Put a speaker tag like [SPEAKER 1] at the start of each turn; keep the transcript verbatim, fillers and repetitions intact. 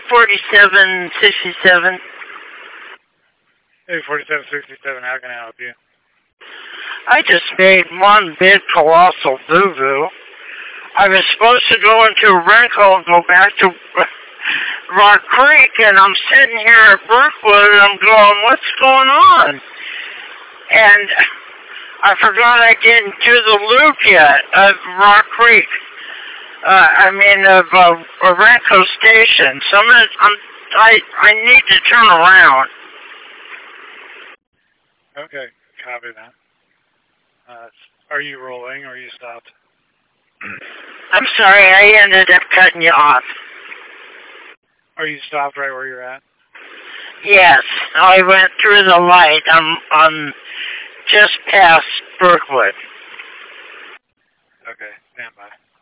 [SPEAKER 1] forty-seven sixty-seven.
[SPEAKER 2] Hey, forty-seven sixty-seven, how can I help you?
[SPEAKER 1] I just made one big colossal boo-boo. I was supposed to go into Renko and go back to Rock Creek, and I'm sitting here at Brookwood, and I'm going, what's going on? And I forgot I didn't do the loop yet of Rock Creek. Uh, I mean, of uh, Renko Station. So I'm, gonna, I'm I I need to turn around.
[SPEAKER 2] Okay, copy that. Uh, are you rolling, or are you stopped?
[SPEAKER 1] I'm sorry, I ended up cutting you off.
[SPEAKER 2] Are you stopped right where you're at?
[SPEAKER 1] Yes, I went through the light. I'm, I'm just past Brookwood.
[SPEAKER 2] Okay, stand by.